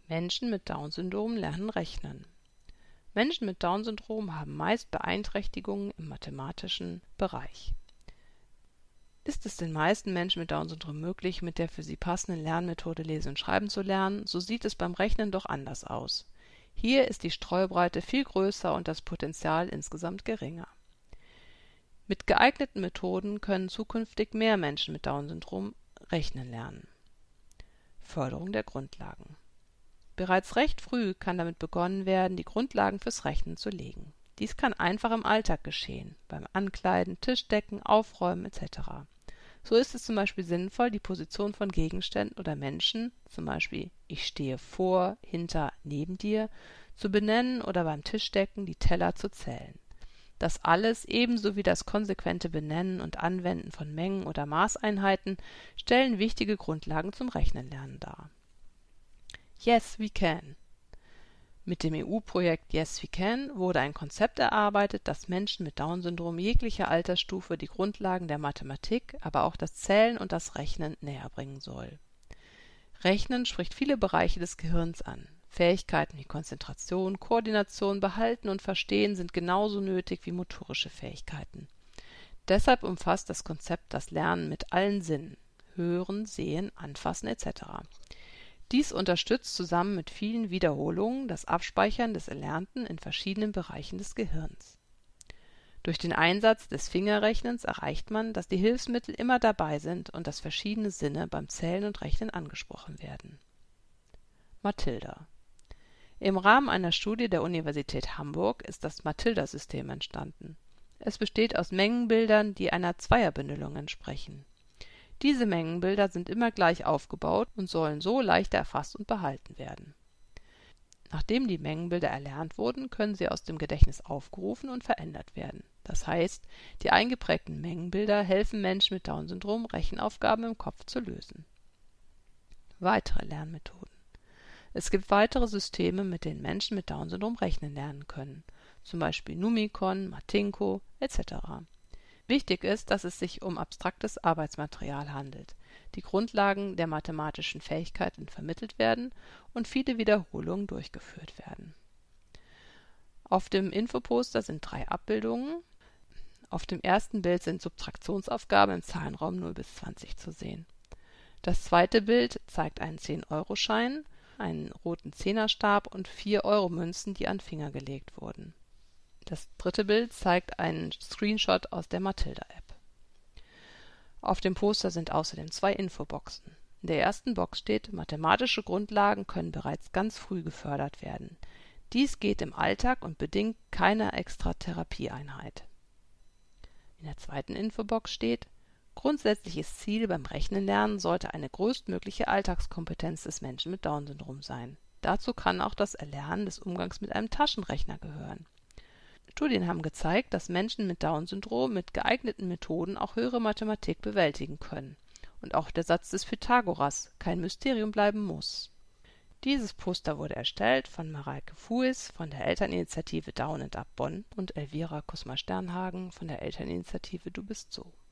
Menschen mit Down-Syndrom lernen rechnen. Menschen mit Down-Syndrom haben meist Beeinträchtigungen im mathematischen Bereich. Ist es den meisten Menschen mit Down-Syndrom möglich, mit der für sie passenden Lernmethode Lesen und Schreiben zu lernen, so sieht es beim Rechnen doch anders aus. Hier ist die Streubreite viel größer und das Potenzial insgesamt geringer. Mit geeigneten Methoden können zukünftig mehr Menschen mit Down-Syndrom rechnen lernen. Förderung der Grundlagen. Bereits recht früh kann damit begonnen werden, die Grundlagen fürs Rechnen zu legen. Dies kann einfach im Alltag geschehen, beim Ankleiden, Tischdecken, Aufräumen etc. So ist es zum Beispiel sinnvoll, die Position von Gegenständen oder Menschen, zum Beispiel ich stehe vor, hinter, neben dir, zu benennen oder beim Tischdecken die Teller zu zählen. Das alles, ebenso wie das konsequente Benennen und Anwenden von Mengen oder Maßeinheiten, stellen wichtige Grundlagen zum Rechnenlernen dar. Yes, we can. Mit dem EU-Projekt Yes, we can wurde ein Konzept erarbeitet, das Menschen mit Down-Syndrom jeglicher Altersstufe die Grundlagen der Mathematik, aber auch das Zählen und das Rechnen näherbringen soll. Rechnen spricht viele Bereiche des Gehirns an. Fähigkeiten wie Konzentration, Koordination, Behalten und Verstehen sind genauso nötig wie motorische Fähigkeiten. Deshalb umfasst das Konzept das Lernen mit allen Sinnen: Hören, Sehen, Anfassen etc. Dies unterstützt zusammen mit vielen Wiederholungen das Abspeichern des Erlernten in verschiedenen Bereichen des Gehirns. Durch den Einsatz des Fingerrechnens erreicht man, dass die Hilfsmittel immer dabei sind und dass verschiedene Sinne beim Zählen und Rechnen angesprochen werden. Matilda. Im Rahmen einer Studie der Universität Hamburg ist das Matilda-System entstanden. Es besteht aus Mengenbildern, die einer Zweierbündelung entsprechen. Diese Mengenbilder sind immer gleich aufgebaut und sollen so leichter erfasst und behalten werden. Nachdem die Mengenbilder erlernt wurden, können sie aus dem Gedächtnis aufgerufen und verändert werden. Das heißt, die eingeprägten Mengenbilder helfen Menschen mit Down-Syndrom, Rechenaufgaben im Kopf zu lösen. Weitere Lernmethoden. Es gibt weitere Systeme, mit denen Menschen mit Down-Syndrom rechnen lernen können, zum Beispiel Numicon, Matinko etc. Wichtig ist, dass es sich um abstraktes Arbeitsmaterial handelt, die Grundlagen der mathematischen Fähigkeiten vermittelt werden und viele Wiederholungen durchgeführt werden. Auf dem Infoposter sind 3 Abbildungen. Auf dem ersten Bild sind Subtraktionsaufgaben im Zahlenraum 0 bis 20 zu sehen. Das zweite Bild zeigt einen 10-Euro-Schein, einen roten Zehnerstab und 4-Euro-Münzen, die an Finger gelegt wurden. Das dritte Bild zeigt einen Screenshot aus der Matilda-App. Auf dem Poster sind außerdem 2 Infoboxen. In der ersten Box steht: Mathematische Grundlagen können bereits ganz früh gefördert werden. Dies geht im Alltag und bedingt keine extra Therapieeinheit. In der zweiten Infobox steht: Grundsätzliches Ziel beim Rechnenlernen sollte eine größtmögliche Alltagskompetenz des Menschen mit Down-Syndrom sein. Dazu kann auch das Erlernen des Umgangs mit einem Taschenrechner gehören. Studien haben gezeigt, dass Menschen mit Down-Syndrom mit geeigneten Methoden auch höhere Mathematik bewältigen können. Und auch der Satz des Pythagoras kein Mysterium bleiben muss. Dieses Poster wurde erstellt von Mareike Fuis von der Elterninitiative Down and Up Bonn und Elvira Kusma-Sternhagen von der Elterninitiative Du bist so.